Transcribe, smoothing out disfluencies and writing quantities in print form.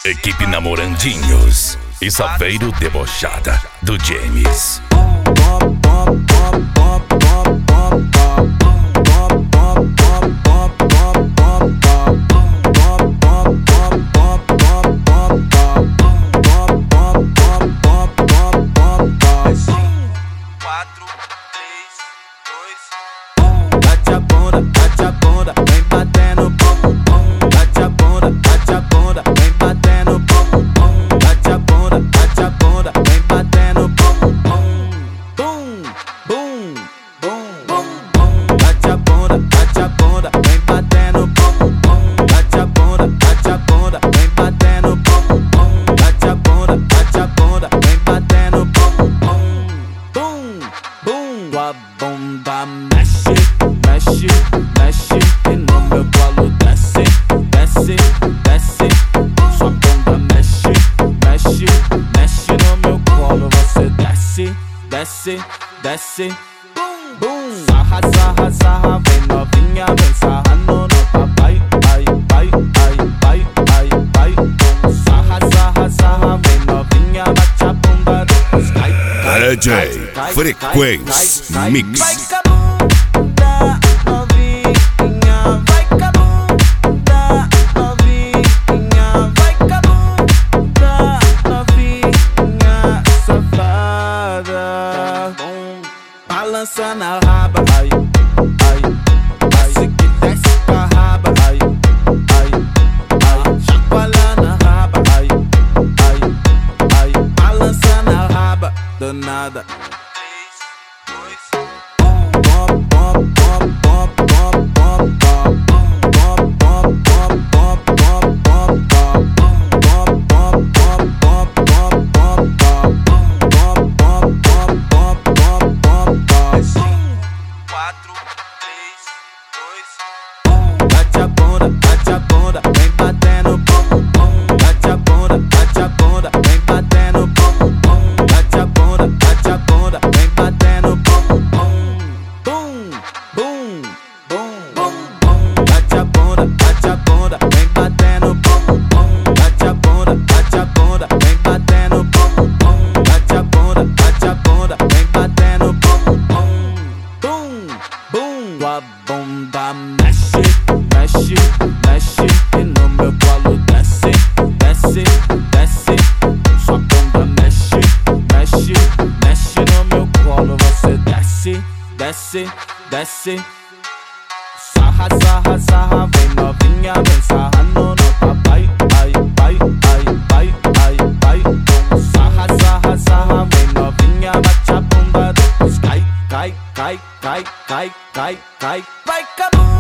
Equipe Namorandinhos e Saveiro Debochada do James. Bate a bunda, vem batendo bum bum. Bate a bunda, vem batendo bum bum. Bate a bunda, vem batendo bum bum. Bum bum bum bum. Bate a bunda, vem batendo bum bum. Bate a bunda, vem batendo bum bum. Bate a bunda, vem batendo bum bum. Bum bum. Tua bunda mexe, mexe, mexe e no meu colo desce, desce, desce. Sua bunda mexe, mexe, mexe no meu colo. Você desce, desce, desce. Bum, bum. Sarra, sarra, sarra, vem novinha, vem sarrando no papai. Ai, ai, ai, ai, ai, ai. Sarra, sarra, sarra, vem novinha, bate a bunda, depois cai, cai, DJ cai, Frequência cai, cai, Mix. vai com a bunda novinha, vai com a bunda novinha, vai com a bunda novinha, safada. Balança na raba, ai, ai, desce que desce com a raba, ai, ai, ai, chacoalha na raba, ai, ai, ai, balança na raba, do nada. Bate a bunda, vem batendo bum bum. Bate a bunda, vem batendo bum bum. Bate a bunda, vem batendo bum bum. Bum bum bum bum. Bate a bunda, vem batendo bum bum. Bate a bunda, vem batendo bum bum. Bate a bunda, vem batendo bum bum. Bum bum. Tua bunda mexe, mexe, mexe e no meu colo desce, desce, desce. Sua bunda mexe, mexe, mexe no meu colo. Você desce, desce, desce. Sarra, sarra, sarra, vem novinha, vem sarrando no papai. Ai, ai, ai, ai, ai, ai. Sarra, sarra, sarra, vem novinha, bate a bunda, depois cai, cai, cai, cai, cai, cai, cai. Vai com a bunda.